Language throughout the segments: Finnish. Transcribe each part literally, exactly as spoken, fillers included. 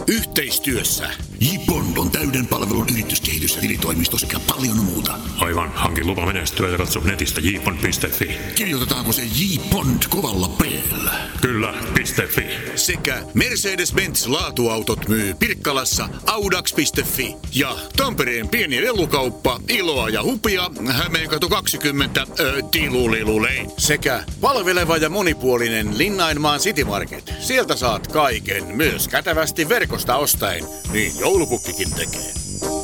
Yhteistyössä J. Bond on täyden palvelun yrityskehitys- ja tilitoimisto sekä paljon muuta. Aivan, hankin lupa menestyä ja katso netistä j bond piste f i. Kirjoitetaanko se J. Bond kovalla P:llä? Kyllä, .fi. Sekä Mercedes-Benz laatuautot myy Pirkkalassa audax piste f i. Ja Tampereen pieni lelukauppa Iloa ja Hupia Hämeenkatu kaksikymmentä äh, Tilulilulei. Sekä palveleva ja monipuolinen Linnainmaan City Market. Sieltä saat kaiken, myös kätevästi verkosta ostaen. Niin joulupukkikin tekee.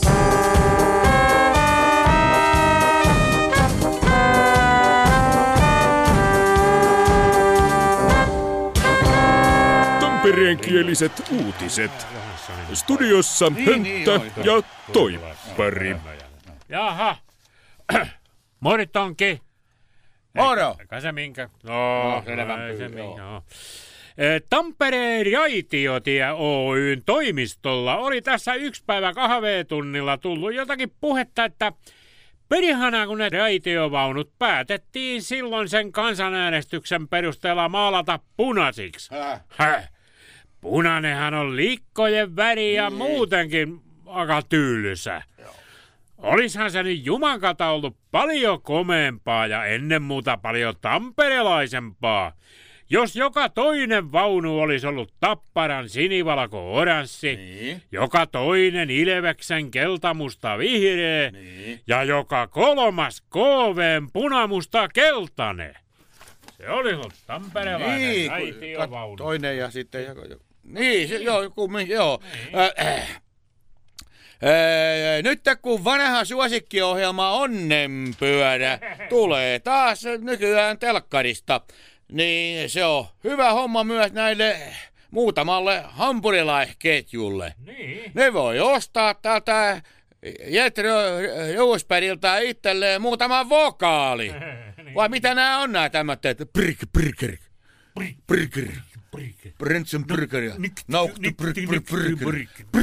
Tampereenkieliset uutiset. Studiossa Hönttä ja Toippari. Jaha. Moritonki. Moro. Eikä se minkä. No, no selvä. Ei se minkä. No. Tampereen Raitiotie Oyn toimistolla oli tässä yksi päivä kahveetunnilla tullut jotakin puhetta, että perihana kun ne raitiovaunut päätettiin silloin sen kansanäänestyksen perusteella maalata punaisiksi. Häh? Häh? Punainenhan on liikkojen väri ja niin. Muutenkin aika tyylysä. Joo. Olishan se nyt jumankata ollut paljon komeempaa ja ennen muuta paljon tamperelaisempaa, jos joka toinen vaunu olisi ollut Tapparan sinivalko-oranssi, niin. Joka toinen Ilveksen keltamusta vihreä niin. Ja joka kolmas K V:n punamusta keltainen. Se oli ollut tamperelainen niin, raitiovaunu. Toinen ja sitten... Niin, se, joo, kumminkin, joo. Niin. Äh, äh. Ee, nyt kun vanha suosikkiohjelma Onnenpyörä tulee taas nykyään telkkarista, niin se on hyvä homma myös näille muutamalle hampurilaisketjulle. Niin. Ne voi ostaa täältä Jetro Juusperiltä itselleen muutaman vokaali. Niin. Vai mitä nämä on nämä tämmöiset? Prk, prk, prk, prk. Brentsen burgeria. Nauktu burger.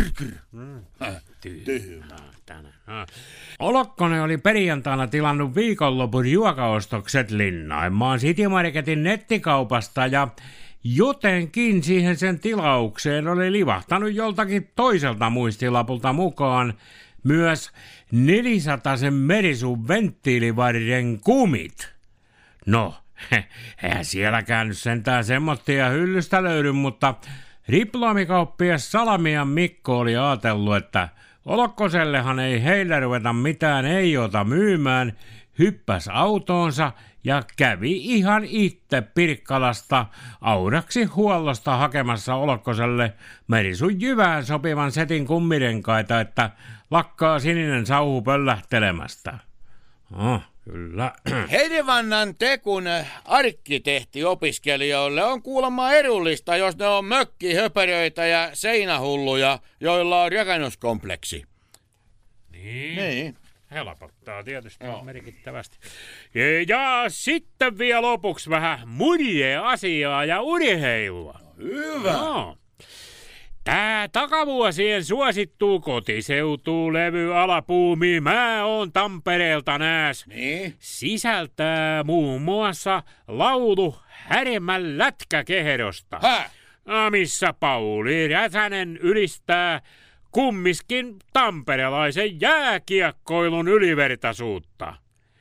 Tyhmä. Olokkonen oli perjantaina tilannut viikonlopun ruokaostokset Linnainmaan City Marketin nettikaupasta ja jotenkin siihen sen tilaukseen oli livahtanut joltakin toiselta muistilapulta mukaan myös neljäsataisen Merisun venttiilivarren kumit. No, eihän sielläkään nyt sentään semmoittia hyllystä löydy, mutta diplomikauppias Salamian Mikko oli ajatellut, että Olokkosellehan ei heillä ruveta mitään ei-ota myymään, hyppäs autoonsa ja kävi ihan itse Pirkkalasta Audaxi huollosta hakemassa Olokkoselle Merisun jyvään sopivan setin kummirenkaita, että lakkaa sininen sauhu pöllähtelemästä. Oh. Kyllä. Hedevannan tekun arkkitehtiopiskelijoille on kuulemma edullista, jos ne on mökkihöperöitä ja seinähulluja, joilla on rakennuskompleksi. Niin. Niin. Helpottaa tietysti no. merkittävästi. Ja, ja sitten vielä lopuksi vähän murje-asiaa ja urheilua. No, hyvä. No. Tää takavuosien suosittuu kotiseutu-levy alapuumi Mä oon Tampereelta nääs niin. Sisältää muun muassa laulu Härmän lätkäkehdosta, Häh? missä Pauli Räsänen ylistää kummiskin tamperelaisen jääkiekkoilun ylivertaisuutta.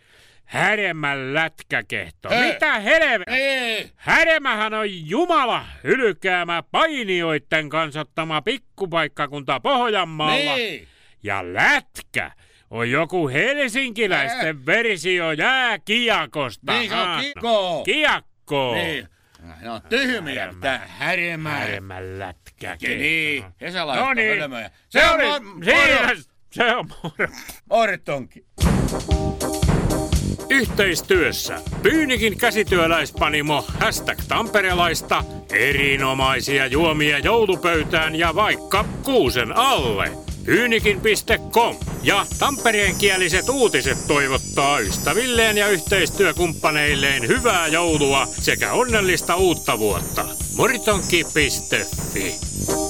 Härmän lätkäkehto. Ei. Mitä helve... Ei. Härmähän on Jumala hylkäämä painioitten kansattama pikkupaikkakunta Pohjanmaalla. Niin. Ja lätkä on joku helsinkiläisten Ää. versio jääkiakosta. Niin se on kiekko. Kiekko. Niin. No tyhmiä. Tää Härmä. Härmän lätkäkehto. Niin. Kesälaista no niin. hölmöjä. Se, se oli... Mor- siinä, se on moro. Ortonki. Yhteistyössä Pyynikin käsityöläispanimo hashtag tamperelaista, erinomaisia juomia joulupöytään ja vaikka kuusen alle. Pyynikin piste com ja tampereenkieliset uutiset toivottaa ystävilleen ja yhteistyökumppaneilleen hyvää joulua sekä onnellista uutta vuotta. Moritonki piste fi